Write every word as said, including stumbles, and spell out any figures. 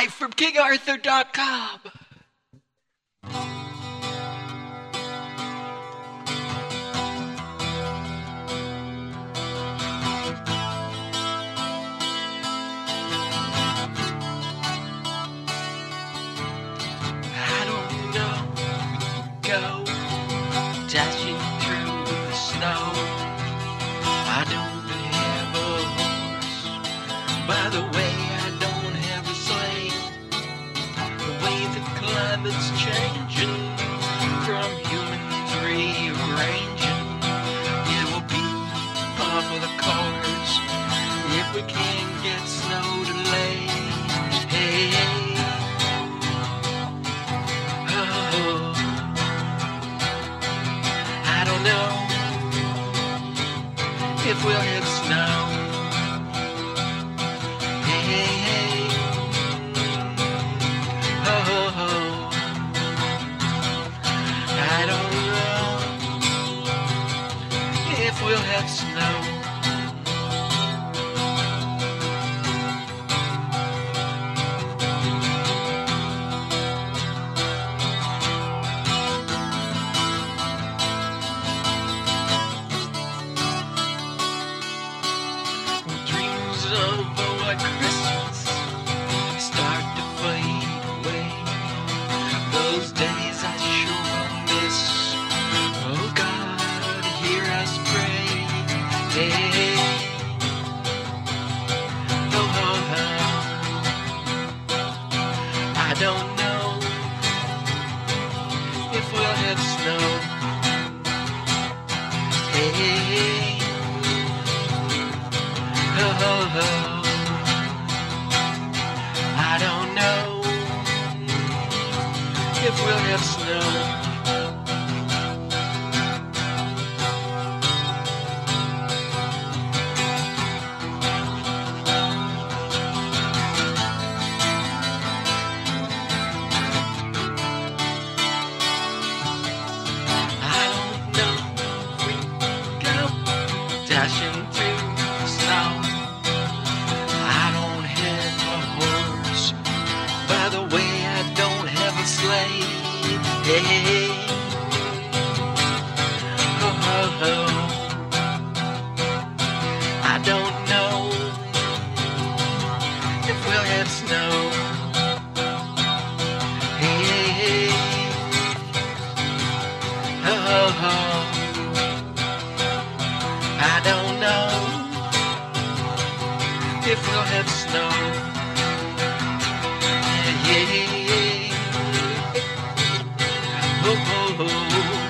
Live from King Arthur dot com. I don't know, go dashing through the snow. I don't have a horse. By the way, I don't have a sleigh. The way the climate's changing, from humans rearranging, it will be par for the course if we can't get snow delays. Hey, oh, I don't know if we'll have snow. Hey, hey, oh, oh, I don't know if we'll have snow. Dreams of a white Christmas start to fade away. Those days I sure miss. Oh God, hear us pray. Hey, oh, oh, oh. I don't know if we'll have snow. Hey, oh, oh, oh. I don't know if we'll have snow. I don't know if we go dashing through the snow. I don't have a horse. By the way, I don't have a sleigh. Hey, oh, oh, oh. I don't know if we'll have snow. Hey, oh, oh, oh. I don't know if we'll have snow. Yeah, yeah, yeah. Oh, oh, oh.